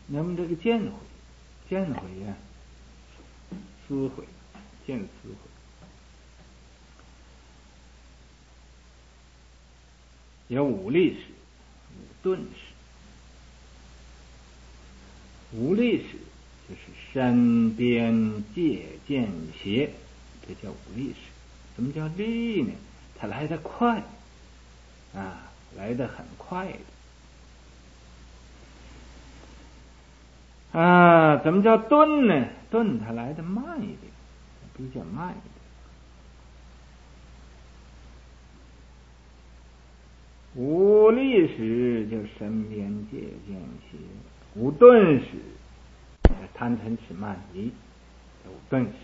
那么这个见毁呀，思毁，见思毁。有五力史、五顿史。五力史就是身边界见邪，这叫五力史。什么叫力呢？它来得快啊，来得很快的啊。怎么叫顿呢？顿它来得慢一点，比较慢一点。五力史就身边界见邪，五顿史贪嗔痴慢疑，五顿史。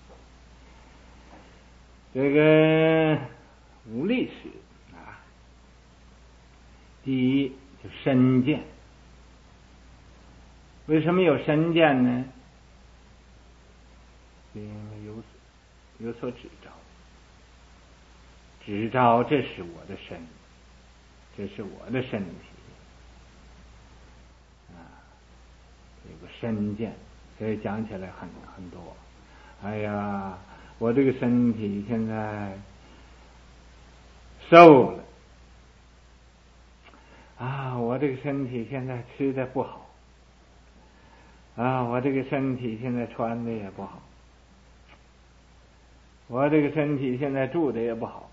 这个五力史啊，第一就身见。为什么有身见呢？因为有所指照，指照这是我的身，这是我的身体啊，有个身见，所以讲起来很多。哎呀，我这个身体现在瘦了啊，我这个身体现在吃的不好啊，我这个身体现在穿的也不好，我这个身体现在住的也不好，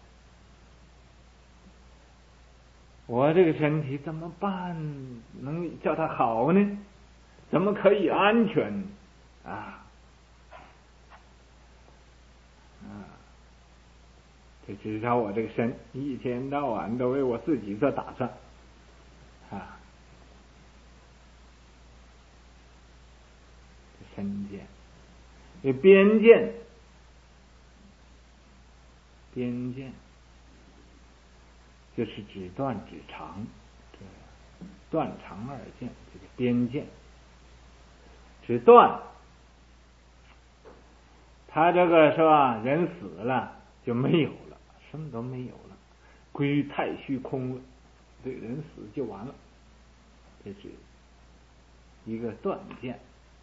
我这个身体怎么办能叫它好呢？怎么可以安全啊？就至少我这个身一天到晚都为我自己做打算啊。身见，有边见，边见就是指断指长，断长二见，这个边见指断。他这个是吧？人死了就没有了，什么都没有了，归于太虚空了。这个人死就完了，这是一个断见。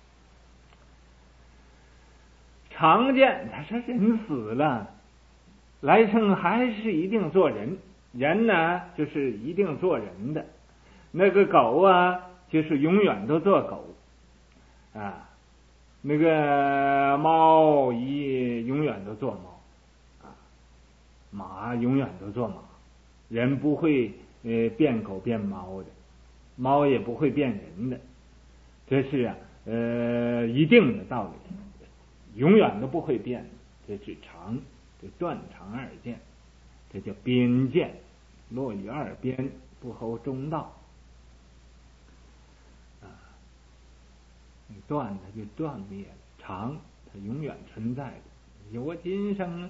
常见，他说人死了，来生还是一定做人，人呢就是一定做人的，那个狗啊就是永远都做狗啊，那个猫永远都做猫啊，马永远都做马，人不会变狗变猫的，猫也不会变人的，这是一定的道理。永远都不会变，这指常，这断常二见，这叫边见，落于二边，不合中道啊。断它就断灭了，常它永远存在的。我今生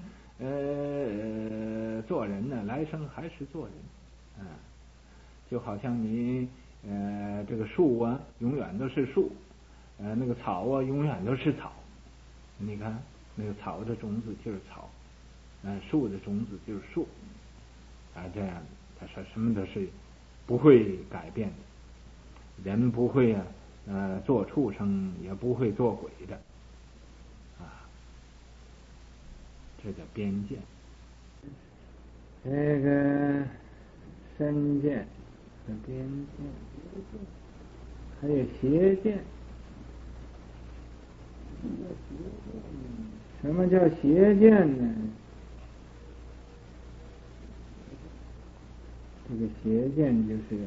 做人呢，来生还是做人啊。就好像你这个树啊，永远都是树，那个草啊，永远都是草。你看那个草的种子就是草，树的种子就是树啊，这样他说什么都是不会改变的，人不会做畜生，也不会做鬼的啊，这叫边见。这个身见和边见，还有邪见。什么叫邪见呢？这个邪见就是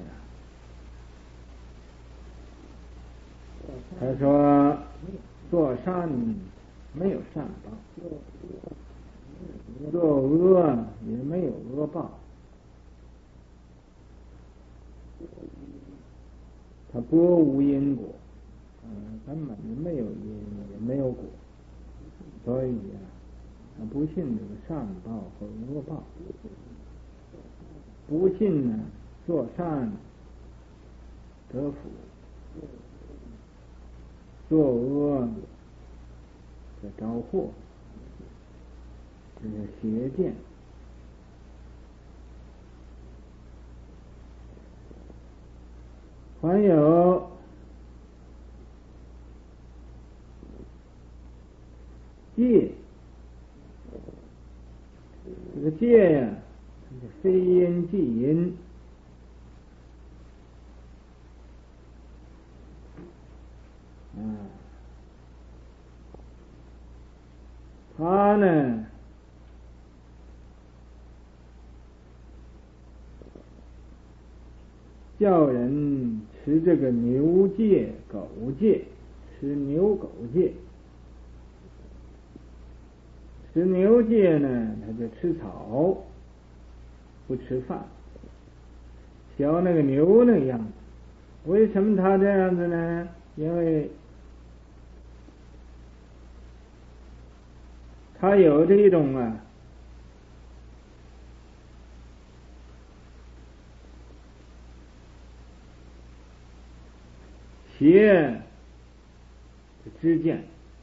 他说做善没有善报，做恶也没有恶报，他波无因果，根本就没有因也没有果，所以他不信这个善报和恶报，不信呢做善得福，做恶得着祸，这是邪见。还有戒，这个戒呀，它是非因即因。他呢，叫人吃这个牛戒、狗戒，吃牛狗戒。吃牛戒呢，他就吃草，不吃饭，学那个牛那个样子。为什么他这样子呢？因为他有这一种邪的知见，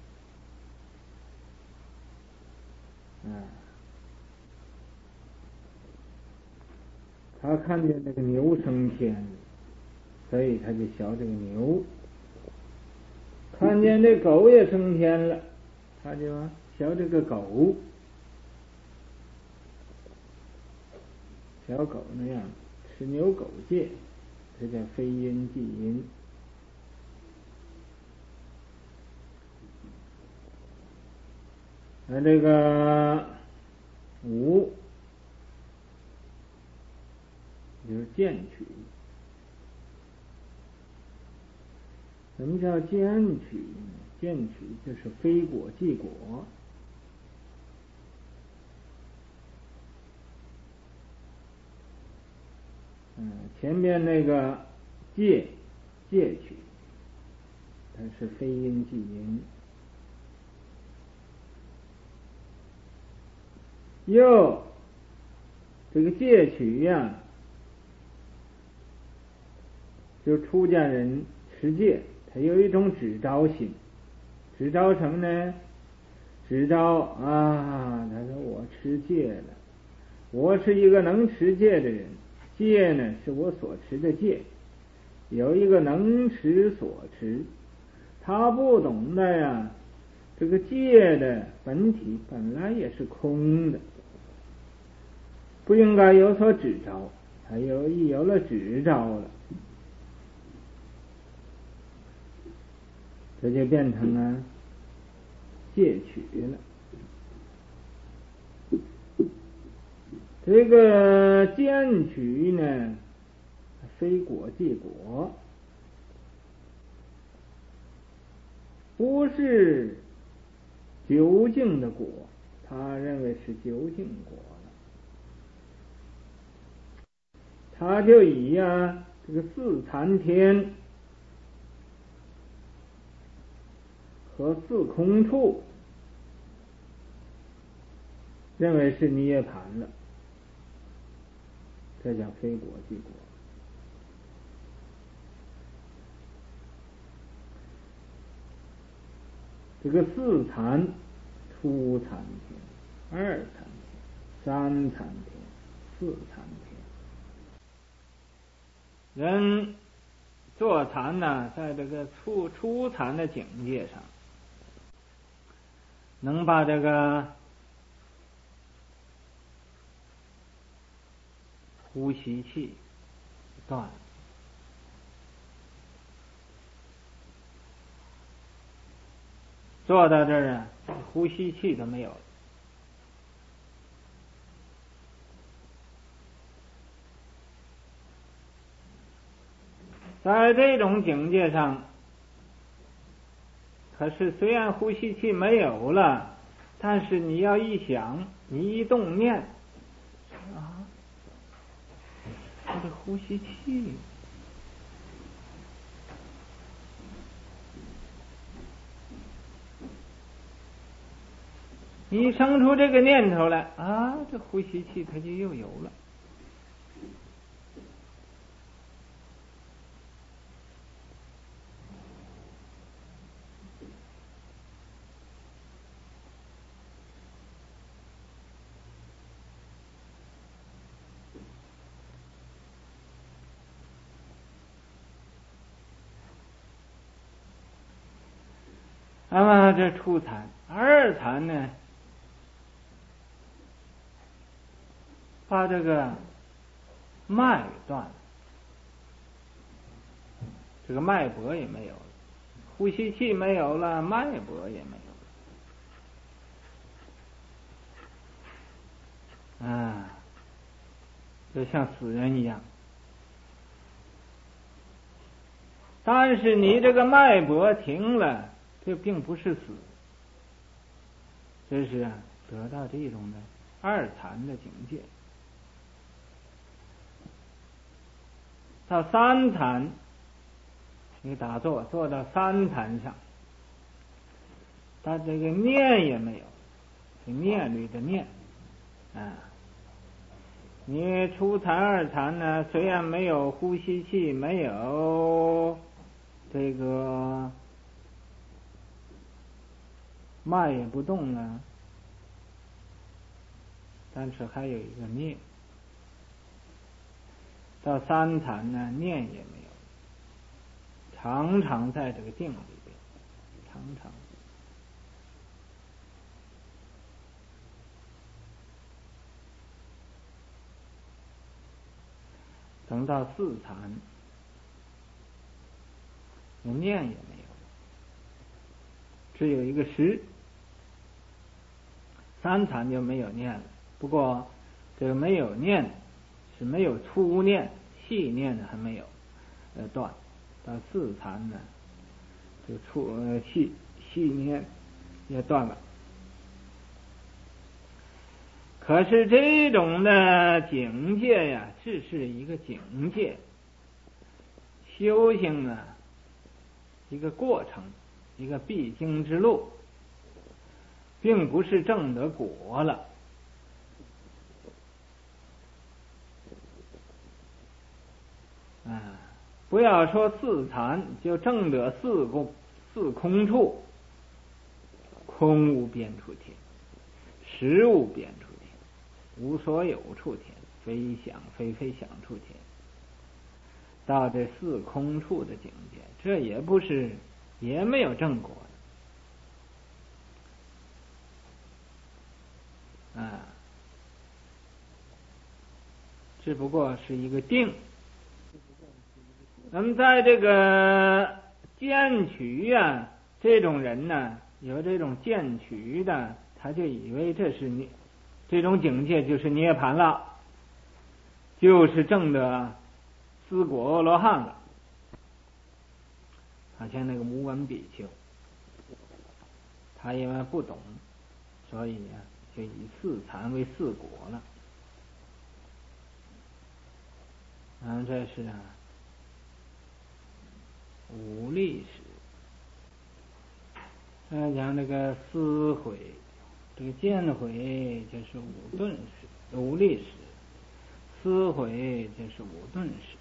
他看见那个牛升天，所以他就学这个牛；看见这狗也升天了，他就学这个狗，小狗那样吃牛狗戒，这叫非因即因。这个五就是见取。什么叫见取呢？见取就是非果即果。前面那个戒取，它是非因即因。又这个戒取呀，就出家人持戒，他有一种只招心。只招什么呢？只招他说我持戒了，我是一个能持戒的人，戒呢是我所持的戒，有一个能持所持。他不懂的呀，这个戒的本体本来也是空的，不应该有所指招，他有了指招了，这就变成戒取了。这个见取呢，非果即果，不是究竟的果，他认为是究竟果了。他就以这个四禅天和四空处认为是涅盘了，这叫非果即果。这个四禅，初禅天、二禅天、三禅天、四禅天。人坐禅呢，在这个初禅的境界上，能把这个呼吸气断了，做到这儿呼吸气都没有了。在这种境界上，可是虽然呼吸气没有了，但是你要一想，你一动念这个呼吸气，你生出这个念头来这呼吸气它就又有了。那么这初禅， 二禅呢，把这个脉断了，这个脉搏也没有了，呼吸器没有了，脉搏也没有了，啊，就像死人一样。但是你这个脉搏停了，这并不是死，这是得到这种的二禅的境界。到三禅，你打坐做到三禅上，他这个念也没有，是念虑的念啊。你初禅二禅呢，虽然没有呼吸器，没有这个脉也不动了，但是还有一个念。到三禅呢，念也没有，常常在这个定里边，常常。等到四禅，念也没有，只有一个识。三禅就没有念了，不过这个没有念是没有粗念，细念还没有断。到四禅呢，这个细念也断了。可是这种的境界呀，只是一个境界，修行啊，一个过程，一个必经之路，并不是证得果了。不要说四禅，就证得四空处，空无边处天，实无边处天，无所有处天，非想非非想处天，到这四空处的境界，这也不是，也没有正果的只不过是一个定。那么在这个见取啊，这种人呢，有这种见取的，他就以为这是你这种境界就是涅槃了，就是证的思果阿罗汉了。好像那个无闻比丘，他因为不懂，所以呢就以四禅为四果了。这是五力史。讲这个思悔，这个见悔就是五顿史，五力史；思悔就是五顿史。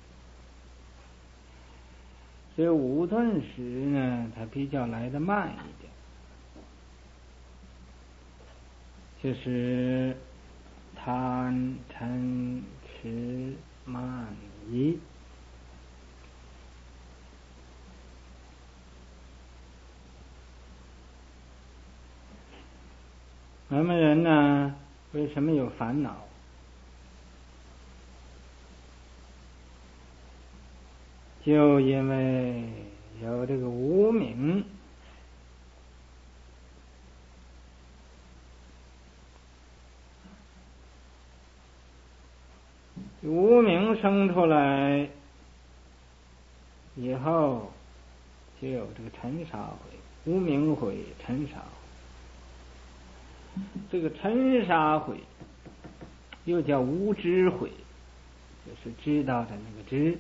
这五顿史呢，它比较来得慢一点，就是贪嗔痴慢疑。我们人呢，为什么有烦恼？就因为有这个无明。无明生出来以后，就有这个尘沙悔，无明悔、尘沙悔。这个尘沙悔又叫无知悔，就是知道的那个知，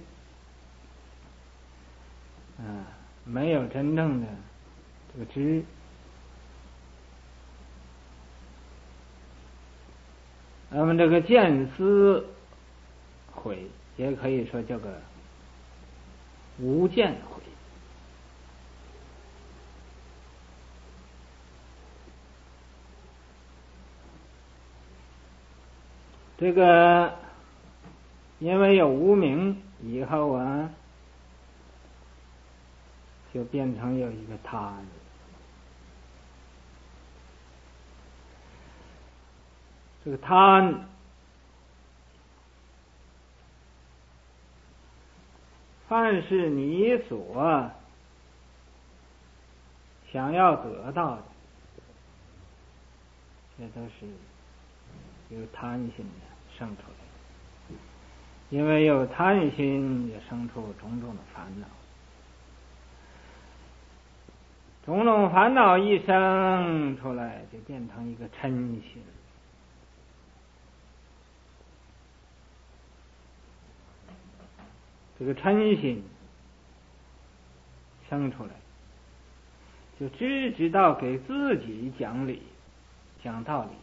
没有真正的这个知。那么这个见思悔，也可以说叫个无见悔。这个因为有无明以后就变成有一个他， 这个贪，凡是你所想要得到的，这都是由贪心的生出来的。因为有贪心，也生出种种的烦恼。种种烦恼一生出来，就变成一个嗔心。这个嗔心生出来，就只知道给自己讲理、讲道理，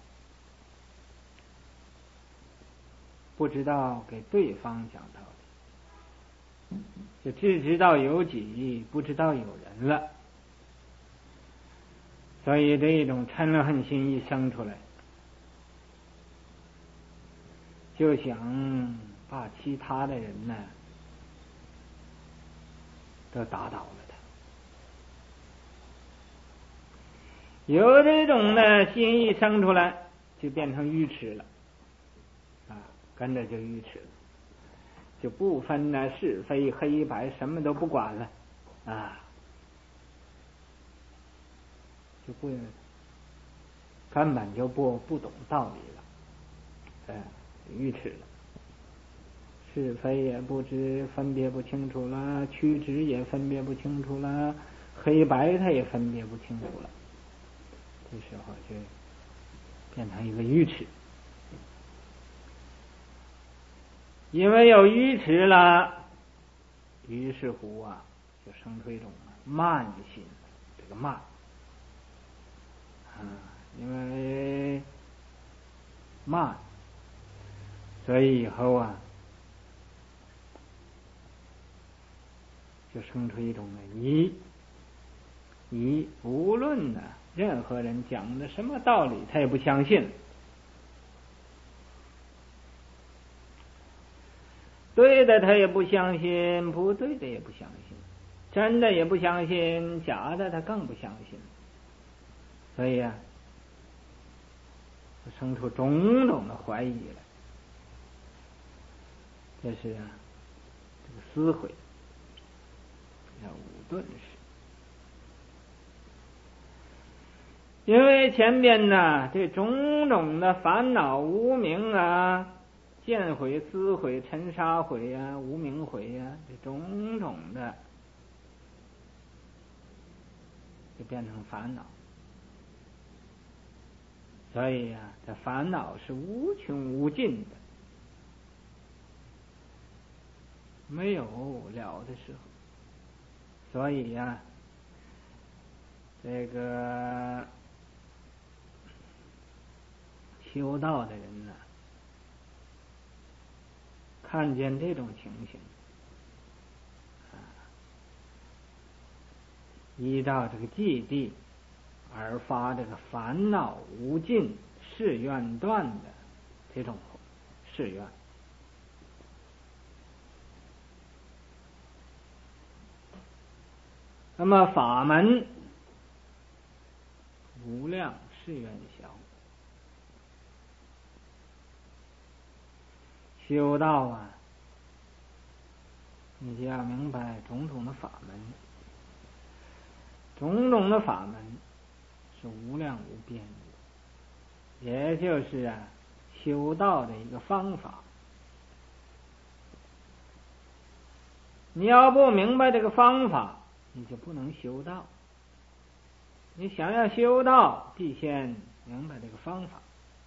不知道给对方讲道理，就只知道有己，不知道有人了。所以这种嗔恨心一生出来，就想把其他的人呢都打倒了他。有这种呢心一生出来，就变成愚痴了，跟着就愚痴了，就不分呢是非黑白，什么都不管了就根本就不懂道理了，愚痴了，是非也不知，分别不清楚了，曲直也分别不清楚了，黑白他也分别不清楚了，这时候就变成一个愚痴。因为有愚痴了，于是乎就生出一种慢心。这个慢因为慢，所以以后就生出一种疑，无论任何人讲的什么道理，他也不相信，对的他也不相信，不对的也不相信，真的也不相信，假的他更不相信。所以生出种种的怀疑来，这是这个思悔，叫五顿式。因为前边这种种的烦恼无明见悔、思悔、尘沙悔无明悔这种种的就变成烦恼。所以这烦恼是无穷无尽的，没有了的时候。所以这个修道的人看见这种情形，依照这个寂谛而发这个烦恼无尽誓愿断的这种誓愿，那么法门无量誓愿消，修道你就要明白种种的法门，种种的法门是无量无边的，也就是修道的一个方法。你要不明白这个方法，你就不能修道。你想要修道，必先明白这个方法。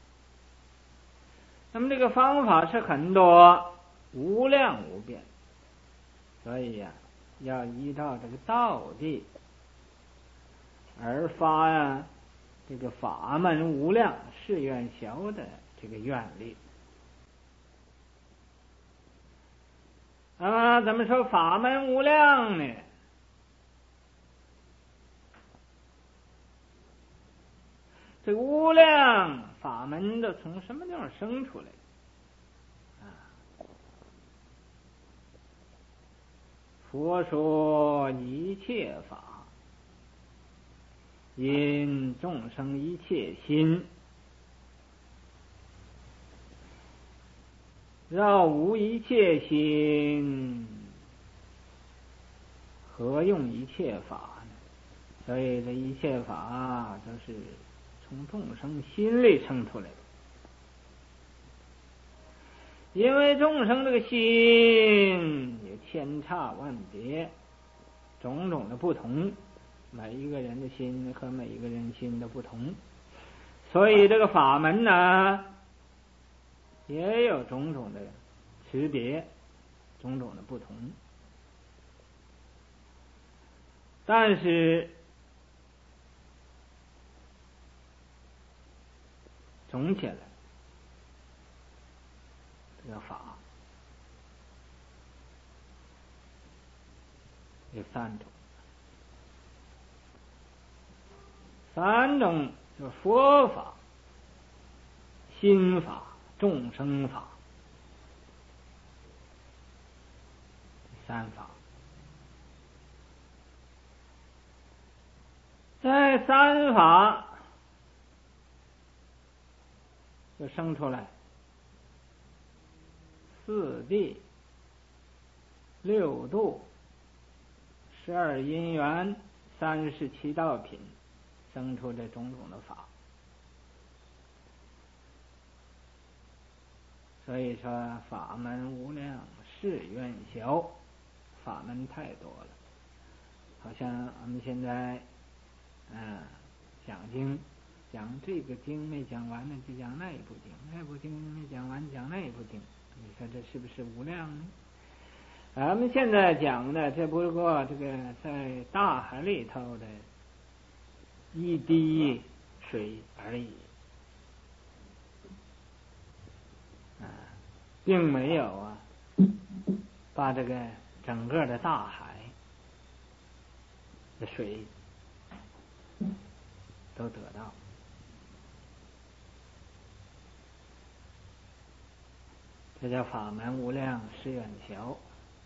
那么这个方法是很多，无量无边，所以要依照这个道理而发这个法门无量誓愿消的这个愿力。怎么说法门无量呢？这个无量法门都从什么地方生出来？佛说一切法，因众生一切心， 若无一切心，何用一切法呢？所以这一切法都是从众生心里生出来的。因为众生这个心也千差万别，种种的不同，每一个人的心和每一个人心的不同，所以这个法门呢也有种种的区别，种种的不同。但是总起来，这个法有三种，就是佛法、心法、众生法，三法。这三法就生出来四谛、六度、12因缘、37道品，生出这种种的法。所以说法门无量，誓愿小，法门太多了。好像我们现在讲经，讲这个经没讲完呢，就讲那一部经，那部经没讲完，讲那一部经，你说这是不是无量呢？咱们现在讲的这不过这个在大海里头的一滴水而已，并没有把这个整个的大海的水都得到。这叫法门无量，誓愿小。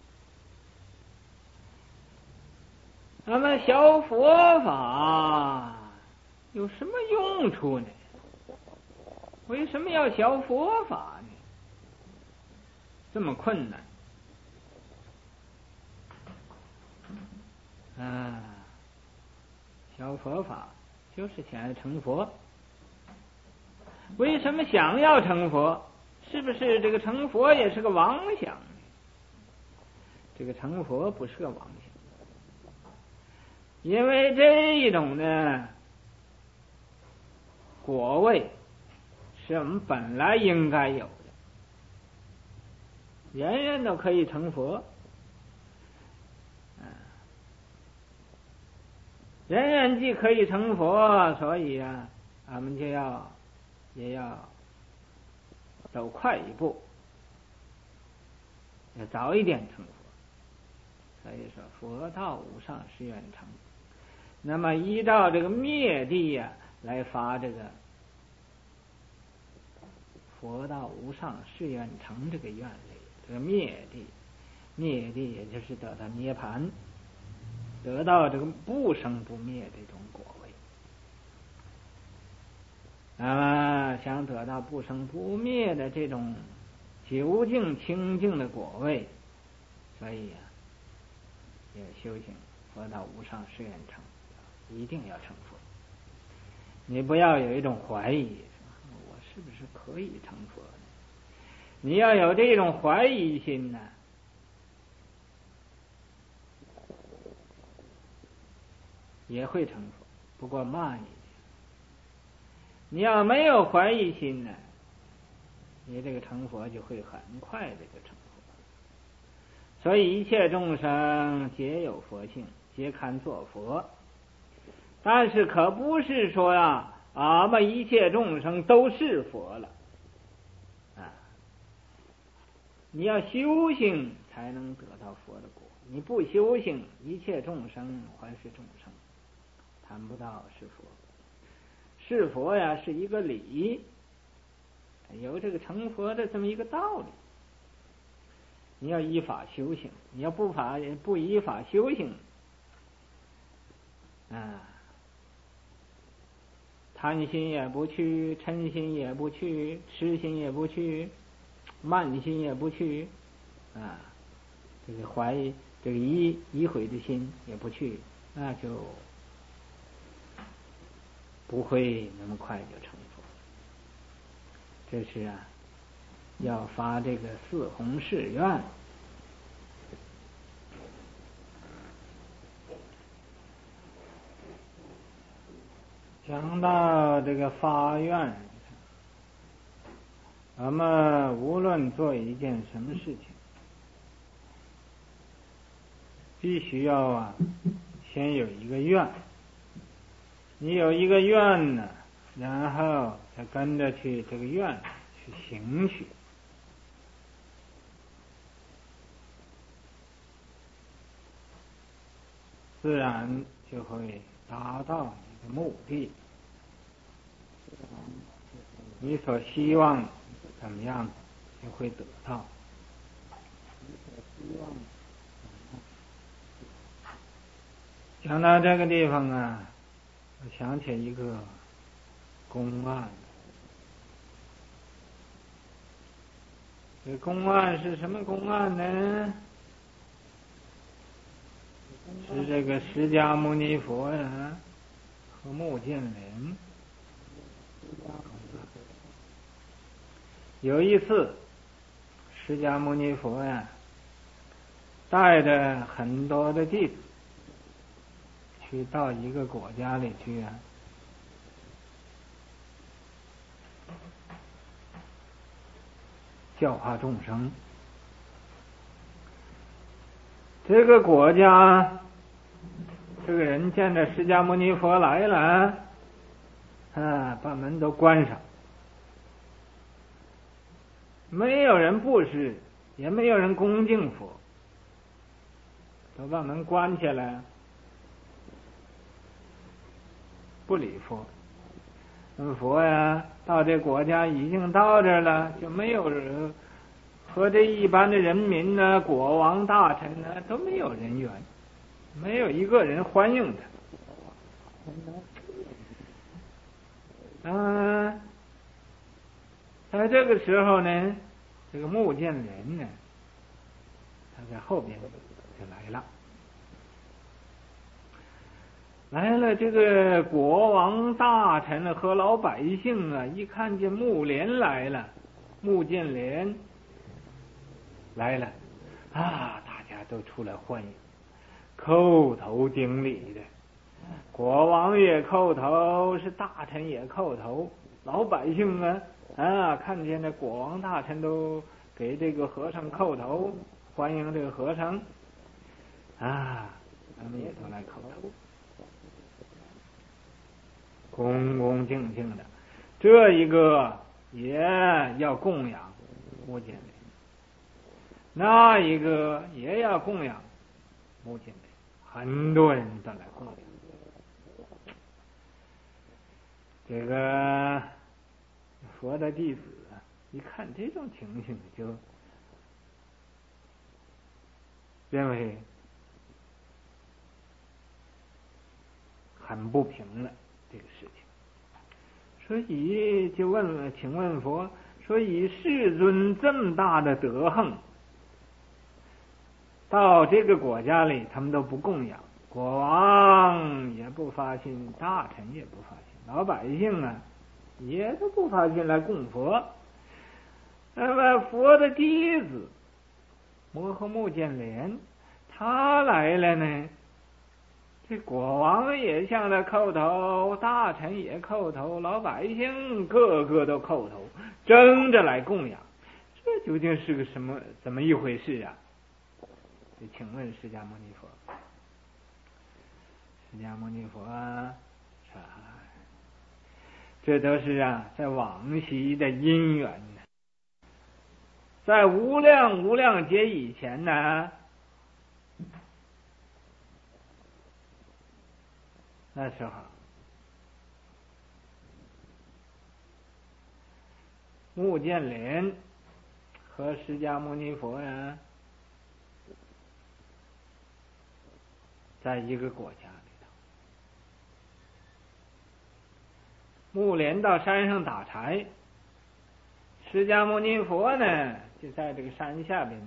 那么学佛法有什么用处呢？为什么要学佛法呢？这么困难学佛法就是想要成佛。为什么想要成佛？是不是这个成佛也是个妄想呢？这个成佛不是个妄想，因为这一种呢果位是我们本来应该有的，人人都可以成佛，人人既可以成佛，所以我们也要走快一步，要早一点成佛。所以说佛道无上誓愿成，那么依照这个灭地来发这个佛道无上誓愿成这个愿力。这个灭地也就是得到涅盘，得到这个不生不灭这种果位。那么想得到不生不灭的这种究竟清净的果位，所以要修行佛道无上誓愿成，一定要成佛。你不要有一种怀疑，我是不是可以成佛呢？你要有这种怀疑心呢，也会成佛，不过慢一点。你要没有怀疑心呢，你这个成佛就会很快的就成佛。所以一切众生皆有佛性，皆堪作佛。但是可不是说俺们一切众生都是佛了你要修行才能得到佛的果，你不修行，一切众生还是众生，谈不到是佛。是佛是一个理，有这个成佛的这么一个道理。你要依法修行，你要不依法修行贪心也不去，嗔心也不去，痴心也不去， 慢心也不去啊，这个怀疑这个疑悔的心也不去，那就不会那么快就成佛。这是啊，要发这个四弘誓愿。讲到这个发愿，咱们无论做一件什么事情，必须要啊，先有一个愿。你有一个愿呢，然后再跟着去这个愿去行去，自然就会达到你的目的。你所希望怎么样就会得到。讲到这个地方啊，我想起一个公案。这公案是什么公案呢？是这个释迦牟尼佛呀和目犍连。有一次，释迦牟尼佛呀带着很多的弟子去到一个国家里去啊，教化众生。这个国家，这个人见着释迦牟尼佛来了，把门都关上，没有人布施，也没有人恭敬佛，都把门关起来，不理佛。佛呀，到这国家已经到这儿了，就没有人和这一般的人民呢、国王、大臣呢都没有人缘，没有一个人欢迎他。在这个时候呢，这个目犍连呢，他在后边就来了。来了，这个国王、大臣和老百姓啊，一看见目连来了，目犍连来了啊，大家都出来欢迎，叩头顶礼的。国王也叩头，是大臣也叩头，老百姓看见这国王、大臣都给这个和尚叩头，欢迎这个和尚啊，他们也都来叩头。恭恭敬敬的，这一个也要供养目犍连，那一个也要供养目犍连，很多人都来供养。这个佛的弟子一看这种情形，就认为很不平了这个事情。所以就请问佛，说以世尊这么大的德行，到这个国家里他们都不供养，国王也不发心，大臣也不发心，老百姓也都不发心来供佛。那么佛的弟子摩诃目犍连他来了呢，这国王也向他叩头，大臣也叩头，老百姓个个都叩头，争着来供养。这究竟是个怎么一回事啊？就请问释迦牟尼佛，释迦牟尼佛这都是在往昔的因缘呢，在无量无量劫以前呢，那时候目犍连和释迦牟尼佛在一个国家里头。目连到山上打柴，释迦牟尼佛呢就在这个山下边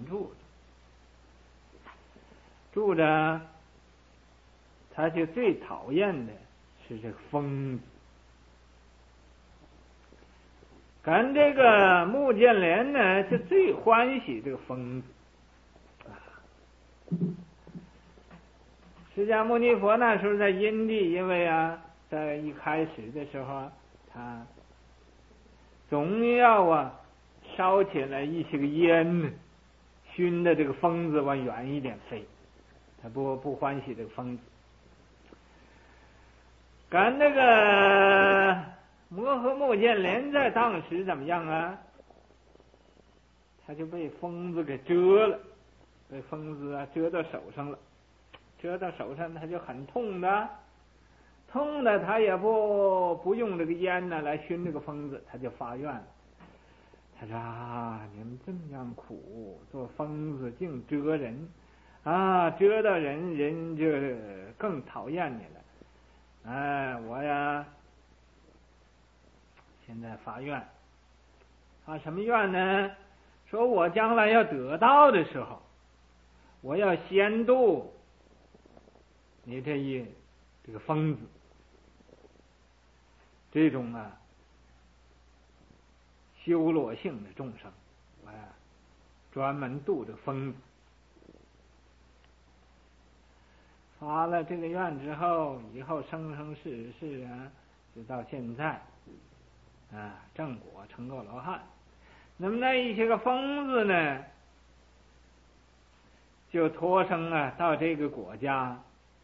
住着，他就最讨厌的是这个疯子。跟这个穆建连呢，就最欢喜这个疯子。释迦牟尼佛那时候在因地，因为在一开始的时候，他总要烧起来一些个烟呢，熏的这个疯子往远一点飞，他不欢喜这个疯子。跟那个摩诃穆建连在当时怎么样啊？他就被疯子给蛰了，被疯子蛰到手上了，蛰到手上他就很痛的，他也不用这个烟呢来熏这个疯子，他就发愿了。他说你们这么样苦，做疯子竟蛰人蛰到人就更讨厌你了。我现在发愿，发什么愿呢？说我将来要得道的时候，我要先度你这个疯子，这种修罗性的众生，专门度这疯子。发了这个愿之后，以后生生世世直到现在正果成够罗汉。那么那一些个疯子呢，就托生到这个国家，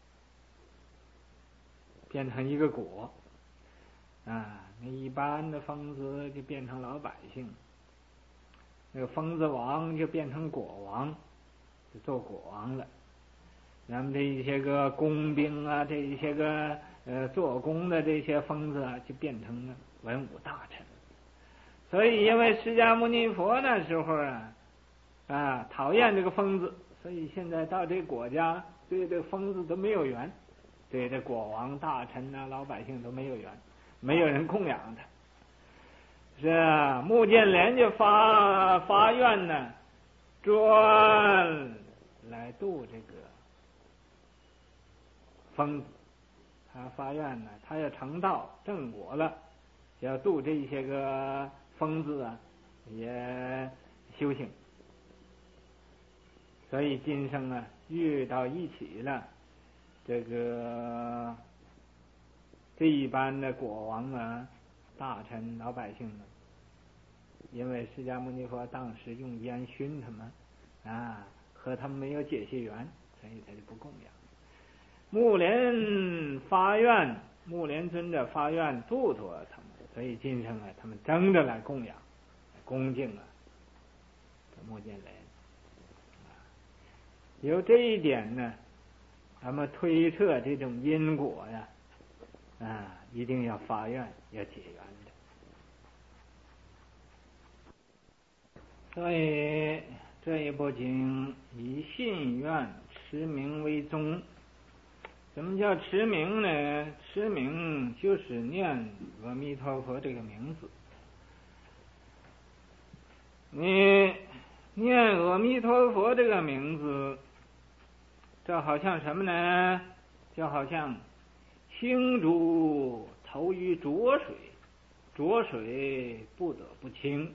变成一个国那一般的疯子就变成老百姓，那个疯子王就变成国王，就做国王了。那么这一些个工兵这一些个做工的这些疯子就变成了文武大臣。所以因为释迦牟尼佛那时候讨厌这个疯子，所以现在到这个国家对这个疯子都没有缘，对这国王大臣老百姓都没有缘，没有人供养他。是穆建连就发愿呢，专来度这个疯子。他发愿呢，他要成道正果了，要度这些个疯子也修行。所以今生遇到一起了这一般的国王大臣老百姓们，因为释迦牟尼佛当时用烟熏他们和他们没有解释缘，所以他就不供养。目连发愿，目连尊者发愿度脱他们，所以今生他们争着来供养恭敬这目犍连。由这一点呢，咱们推测这种因果一定要发愿，要解缘的。所以这一部经以信愿持名为宗。什么叫持名呢？持名就是念阿弥陀佛这个名字。你念阿弥陀佛这个名字，这好像什么呢？就好像清珠投于浊水，浊水不得不清。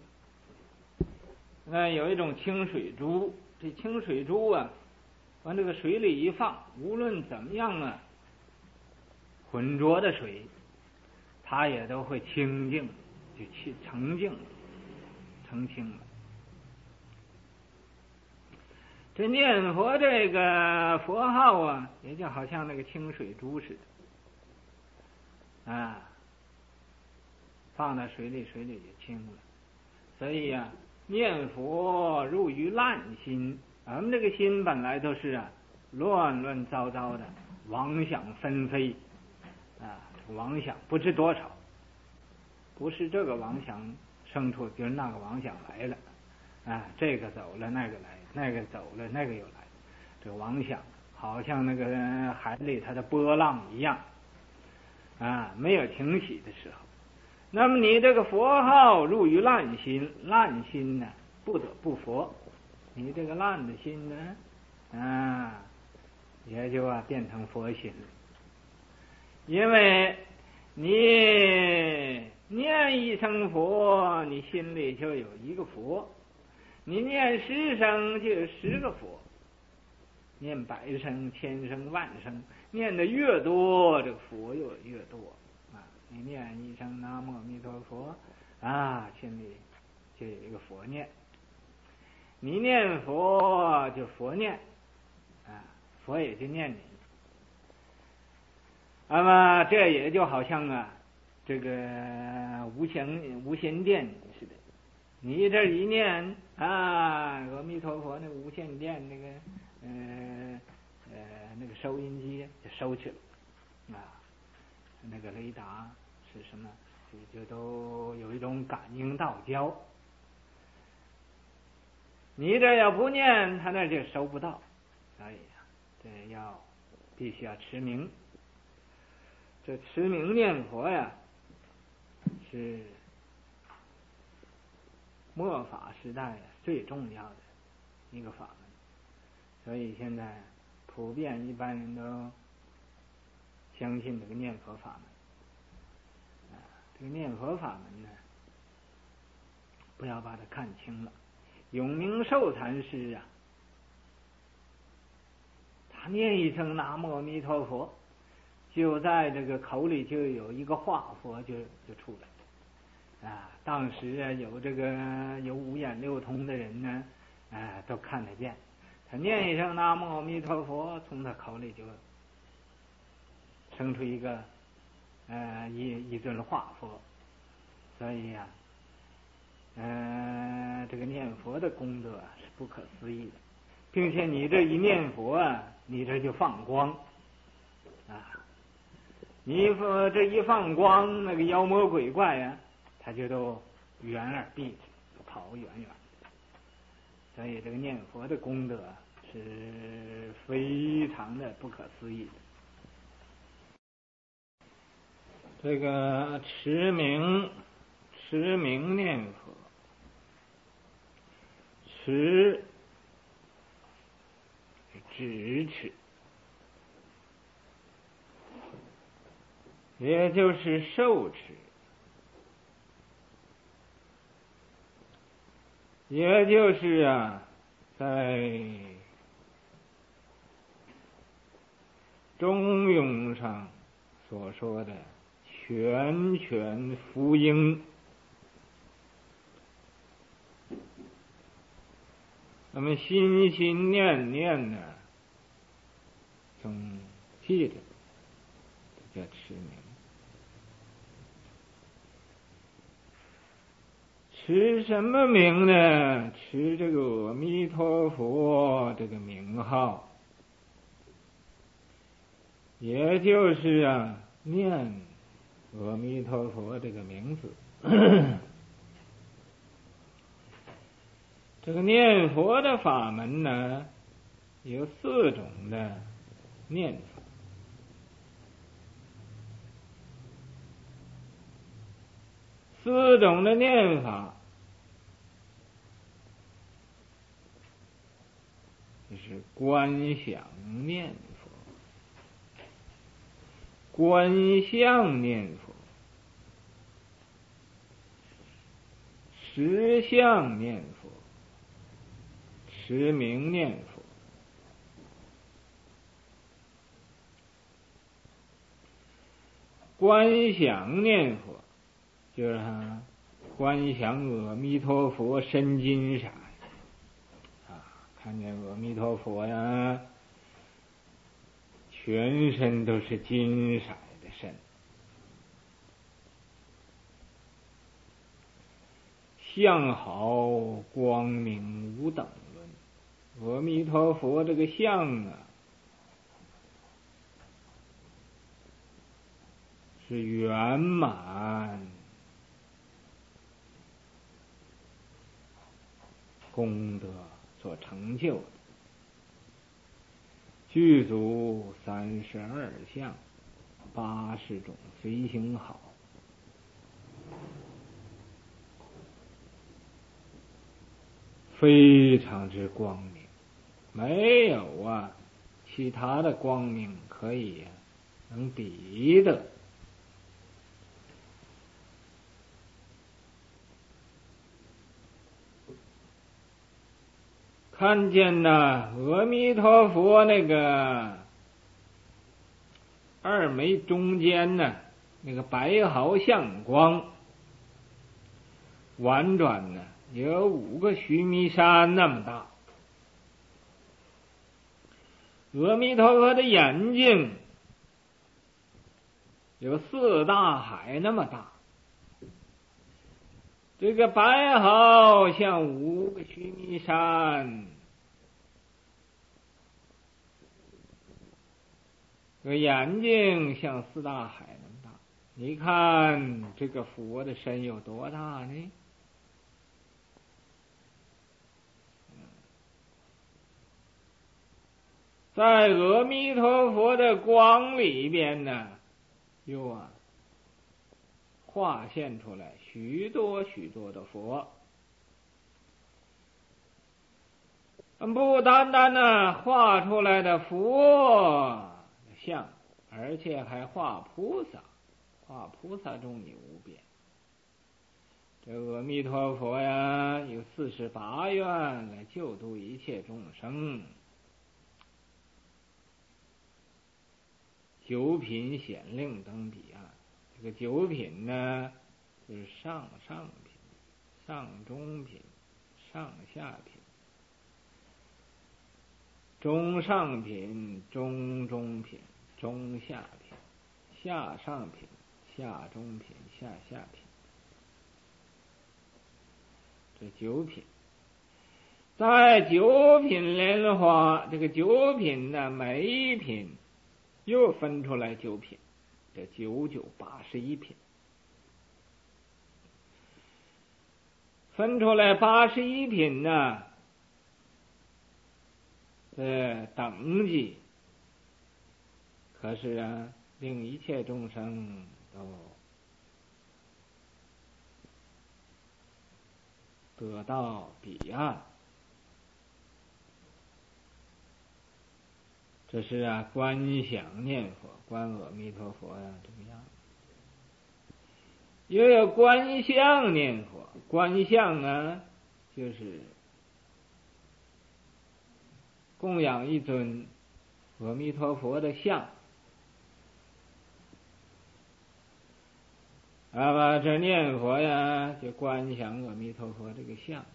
有一种清水珠，这清水珠往这个水里一放，无论怎么样浑浊的水，它也都会清净，就澄净澄清了。这念佛这个佛号也就好像那个清水珠似的放到水里，水里就清了。所以念佛入于烂心，咱们这个心本来都是乱乱糟糟的，妄想纷飞妄想不知多少，不是这个妄想生出，就是那个妄想来了这个走了那个来，那个走了那个又来，这个妄想好像那个海里它的波浪一样没有停息的时候。那么你这个佛号入于烂心，烂心呢不得不佛。你这个烂的心呢，也就变成佛心了。因为你念一声佛，你心里就有一个佛；你念10声就有10个佛。念100声、1000声、10000声，念的越多，这个佛又越多啊！你念一声南无阿弥陀佛心里就有一个佛念。你念佛就佛念佛也就念你。那么这也就好像这个无线电似的，你这一念阿弥陀佛，那个无线电那个收音机就收去了那个雷达是什么，就都有一种感应道交。你这要不念，他那就收不到。所以这必须要持名。这持名念佛是末法时代最重要的一个法门。所以现在普遍一般人都相信这个念佛法门这个念佛法门呢，不要把它看轻了。永明寿禅师他念一声南无阿弥陀佛，就在这个口里就有一个化佛就出来当时有五眼六通的人呢都看得见。他念一声南无阿弥陀佛，从他口里就生出一个一尊化佛。所以这个念佛的功德是不可思议的，并且你这一念佛你这就放光你这一放光，那个妖魔鬼怪他就都远而避之，跑远远。所以这个念佛的功德是非常的不可思议的。这个持名念佛，持支持，也就是受持，也就是在中庸上所说的拳拳福音。那么心心念念呢，总记着，这叫持名。持什么名呢？持这个阿弥陀佛这个名号，也就是念阿弥陀佛这个名字。这个念佛的法门呢，有4种的念法。4种的念法，就是观想念佛、观相念佛、实相念佛、持名念佛。观想念佛就是观想阿弥陀佛身金色看见阿弥陀佛全身都是金色的身，相好光明无等伦。阿弥陀佛这个相是圆满功德所成就的，具足32相，80种随行好。 非常之光明，没有其他的光明可以能比的。看见阿弥陀佛那个二眉中间那个白毫相光，婉转有5个须弥山那么大。阿弥陀佛的眼睛有4大海那么大，这个白毫像5个须弥山，这个眼睛像4大海那么大。你看这个佛的身有多大呢？在阿弥陀佛的光里边又化现出来许多许多的佛，不单单画出来的佛像，而且还画菩萨，画菩萨众有无边。这阿弥陀佛有48愿来救度一切众生。9品显令登彼岸，这个9品就是上品、上中品、上下品、中上品、中中品、中下品、下上品、下中品、下下品，这9品。在9品莲花，这个9品每一品又分出来9品，这9、9、81品，分出来81品等级，可是令一切众生都得到彼岸。这是观想念佛，观阿弥陀佛这个样子。又有观相念佛，观相就是供养一尊阿弥陀佛的像，这念佛就观想阿弥陀佛这个像，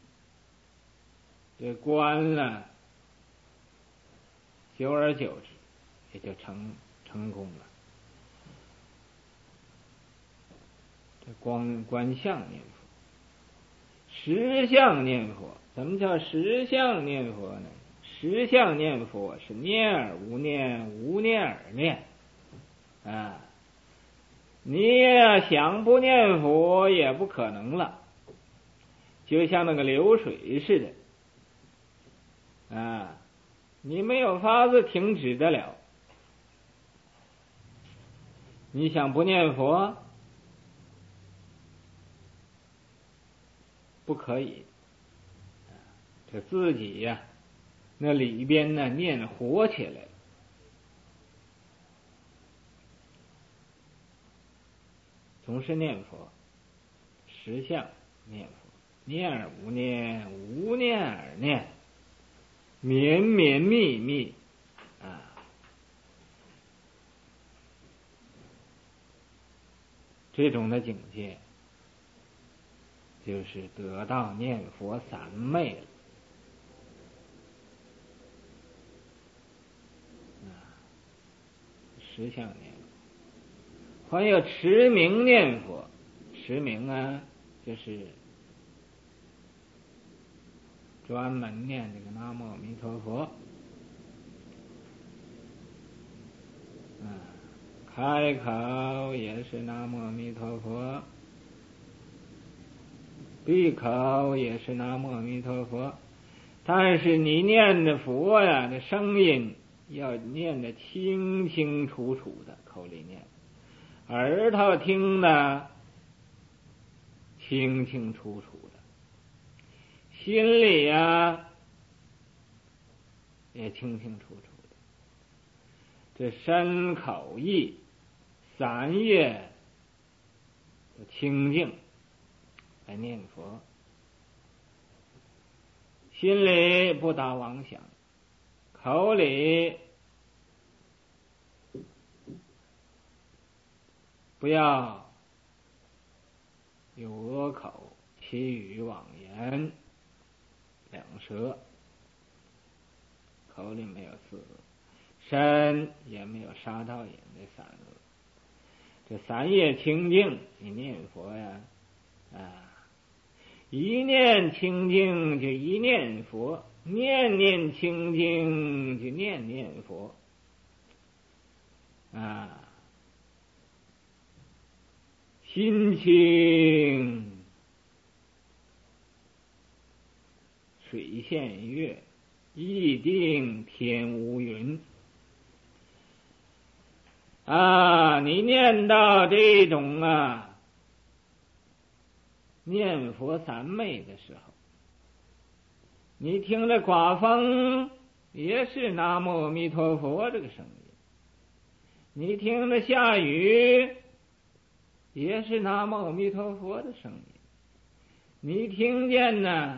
这观久而久之也就成功了。这观相念佛，实相念佛。什么叫实相念佛呢？实相念佛是念而无念，无念而念你想不念佛也不可能了，就像那个流水似的你没有法子停止得了。你想不念佛不可以，这自己那里边念活起来了。总是念佛，实相念佛，念而无念，无念而念，绵绵密密这种的境界就是得到念佛三昧了。实相念佛，还有持名念佛。持名就是专门念这个南无阿弥陀佛开口也是南无阿弥陀佛，闭口也是南无阿弥陀佛。但是你念的佛这声音要念得清清楚楚的，口里念，耳朵听得清清楚楚的， 心里呀也清清楚楚的。这身口意三业的清净来念佛，心里不打妄想，口里不要有恶口、绮语、妄言两舌，口里没有四恶，身也没有杀盗淫的三恶。这三业清净，你念佛呀，一念清净就一念佛，念念清净就念念佛，心清水现月，意定天无云。你念到这种念佛三昧的时候，你听着刮风也是南无阿弥陀佛这个声音，你听着下雨也是南无阿弥陀佛的声音，你听见呢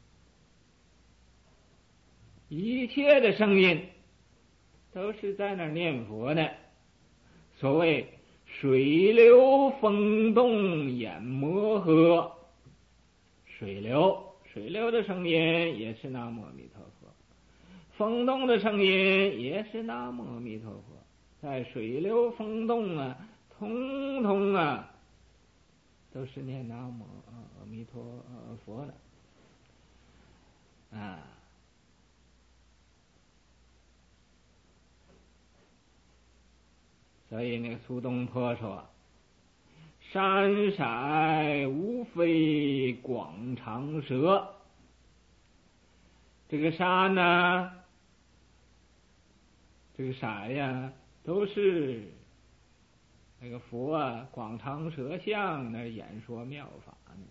一切的声音都是在那儿念佛的。所谓水流风动眼摩诃，水流的声音也是南无阿弥陀佛，风动的声音也是南无阿弥陀佛。在水流风动通通都是念南无阿弥陀佛的所以那个苏东坡说，山色无非广长舌。这个山呢，这个色呀，都是那个佛广长舌相那演说妙法呢。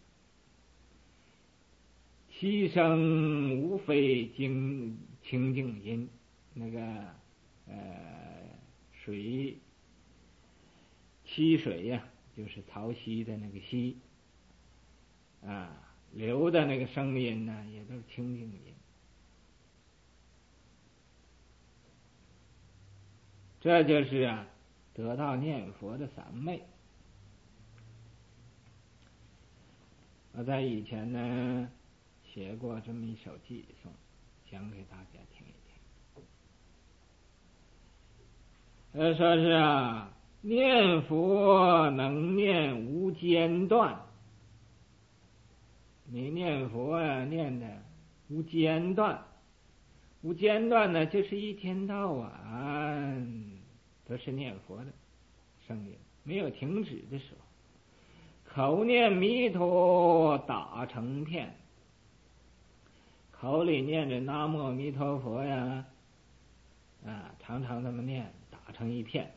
七声无非清净音，那个水溪水呀，就是潮汐的那个溪流的那个声音呢，也都是清净音。这就是得到念佛的三昧。我在以前呢写过这么一首偈颂，讲给大家听一听。说是念佛能念无间断，你念佛念的无间断，无间断呢，就是一天到晚都是念佛的声音，没有停止的时候。口念弥陀打成片，口里念着南无阿弥陀佛呀，常常这么念，打成一片。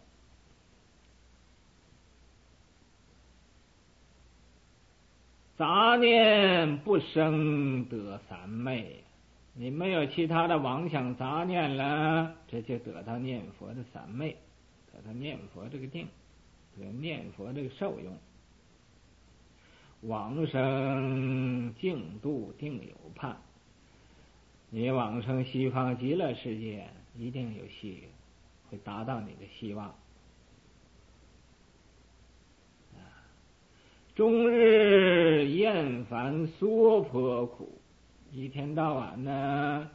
杂念不生得三昧，你没有其他的妄想杂念了，这就得到念佛的三昧，得到念佛这个定，得念佛这个受用。往生净土定有盼，你往生西方极乐世界一定有希，会达到你的希望。终日厌烦娑婆苦，一天到晚呢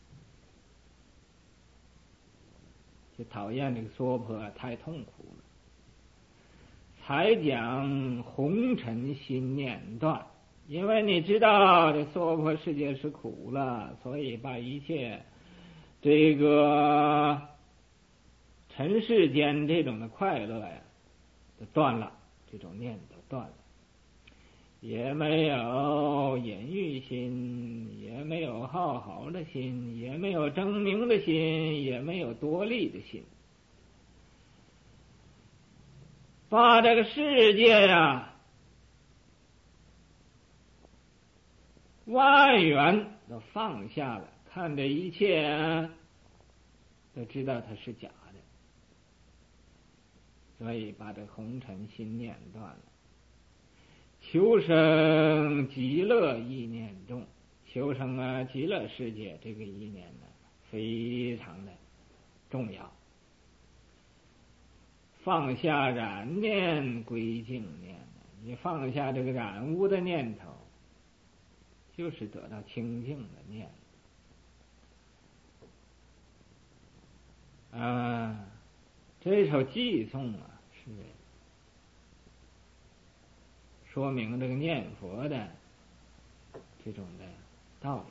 就讨厌这个娑婆，太痛苦了。才讲红尘心念断，因为你知道这娑婆世界是苦了，所以把一切这个尘世间这种的快乐呀都断了，这种念头断了，也没有隐喻心，也没有好的心，也没有争名的心，也没有夺利的心，把这个世界万缘都放下了，看这一切都知道它是假的，所以把这红尘心念断了，求生极乐意念重，求生极乐世界这个意念呢，非常的重要。放下染念归净念，你放下这个染污的念头，就是得到清净的念。这首偈颂是说明这个念佛的这种的道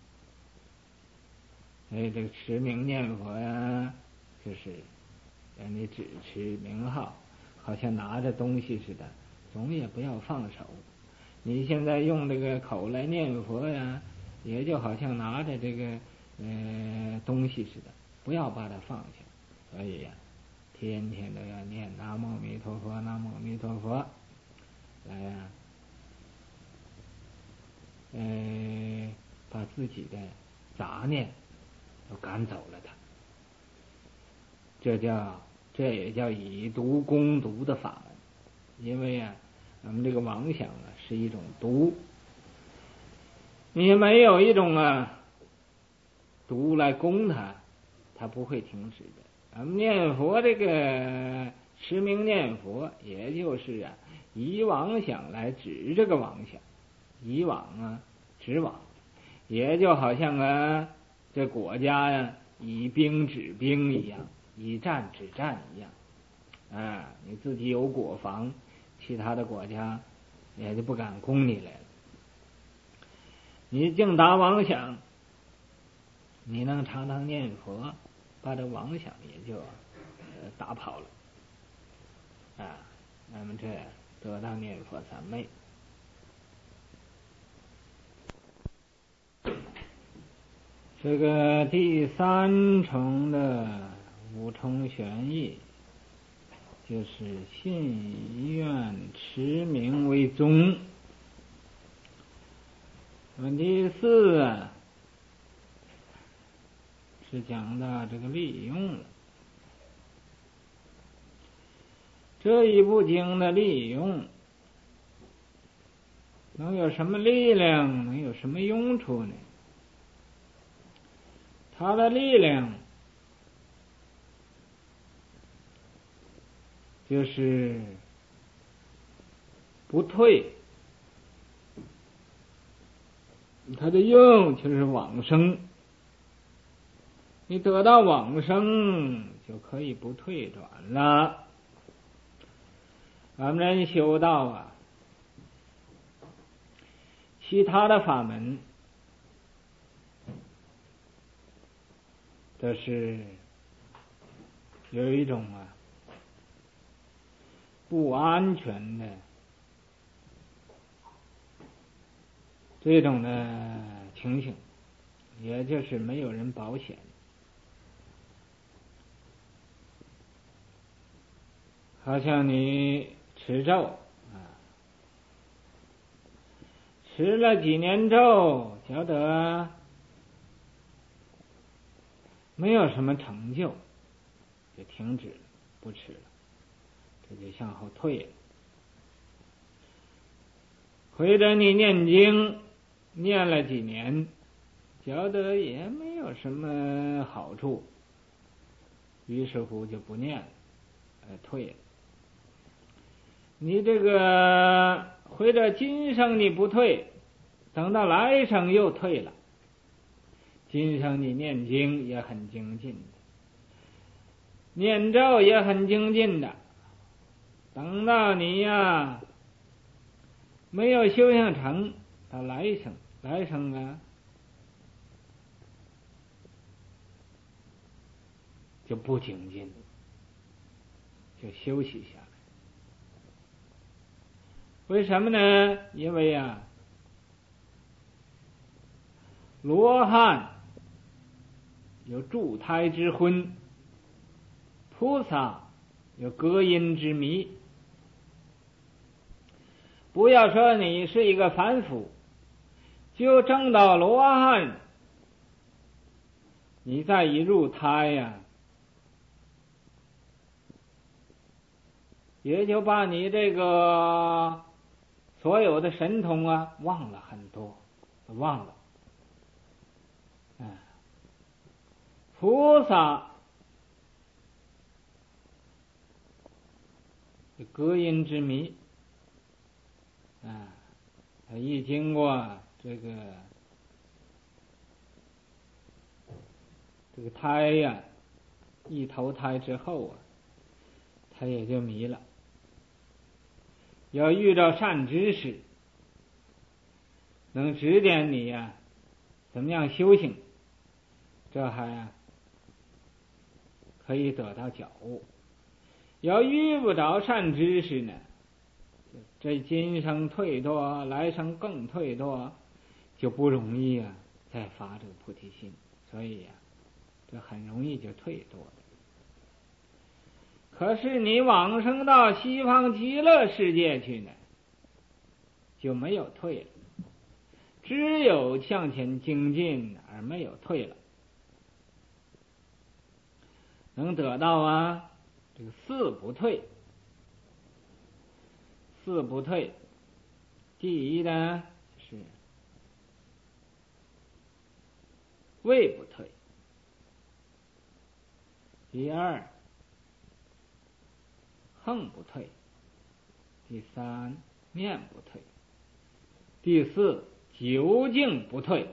理。所以这个持名念佛就是让你只持名号，好像拿着东西似的，总也不要放手。你现在用这个口来念佛也就好像拿着这个东西似的，不要把它放下。所以天天都要念南无阿弥陀佛，南无阿弥陀佛，来把自己的杂念都赶走了它。这也叫以毒攻毒的法门。因为咱们这个妄想是一种毒，你没有一种毒来攻它，它不会停止的。咱们念佛这个持名念佛，也就是以妄想来指这个妄想，以妄指妄，也就好像这国家以兵指兵一样，以战指战一样。你自己有国防，其他的国家也就不敢攻你来了。你净打妄想，你能常常念佛，把这妄想也就打跑了。那么这得到念佛三昧。这个第三重的五重玄义，就是信愿持名为宗。那么第四是讲到这个利用了。这一部经的利用能有什么力量，能有什么用处呢？它的力量就是不退，它的用就是往生。你得到往生，就可以不退转了。咱们人修道其他的法门都是有一种不安全的这种的情形，也就是没有人保险。好像你持咒持了几年咒，觉得没有什么成就，就停止了，不持了，这就向后退了。或者你念经念了几年，觉得也没有什么好处，于是乎就不念了，退了。你这个或者今生你不退，等到来生又退了。今生你念经也很精进的，念咒也很精进的，等到你没有修行成，到来生就不精进了，就休息下来。为什么呢？因为罗汉有助胎之婚，菩萨有隔音之谜。不要说你是一个凡夫， 就证到罗汉，你再一入胎呀，也就把你这个所有的神通啊忘了很多，忘了。菩萨隔音之谜他一经过这个胎呀，一投胎之后啊，他也就迷了。要遇到善知识，能指点你呀，怎么样修行，这还可以得到觉悟。要遇不着善知识呢，这今生退堕，来生更退堕，就不容易再发这个菩提心，所以这很容易就退堕了。可是你往生到西方极乐世界去呢，就没有退了，只有向前精进而没有退了，能得到这个四不退。四不退，第一呢是位不退，第二横不退，第三面不退，第四究竟不退。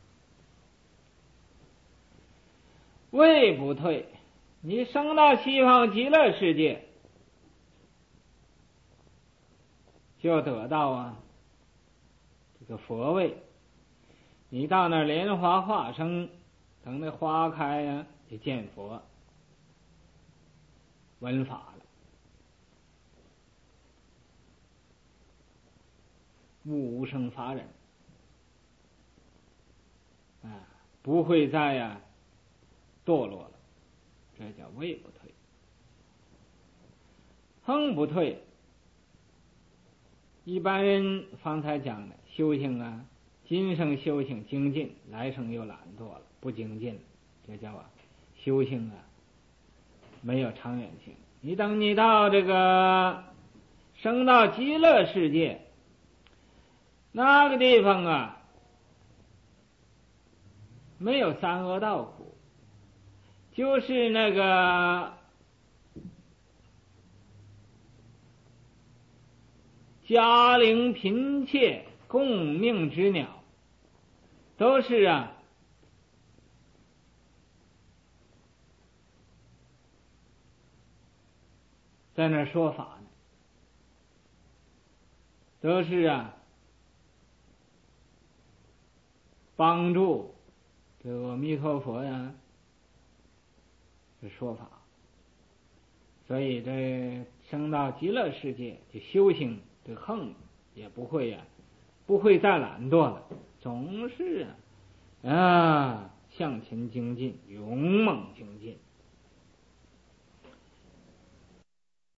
位不退，你升到西方极乐世界，就得到这个佛位。你到那莲花化生，等那花开就见佛闻法了，悟无生法忍不会再堕落了，这叫位不退。横不退，一般人方才讲的修行今生修行精进，来生又懒惰了，不精进了，这叫修行没有长远性。你等你到这个升到极乐世界，那个地方没有三恶道苦，就是那个嘉陵嫔妾共命之鸟，都是在那说法呢，都是帮助这个阿弥陀佛这说法。所以这升到极乐世界就修行，这横也不会再懒惰了，总是向前精进，勇猛精进。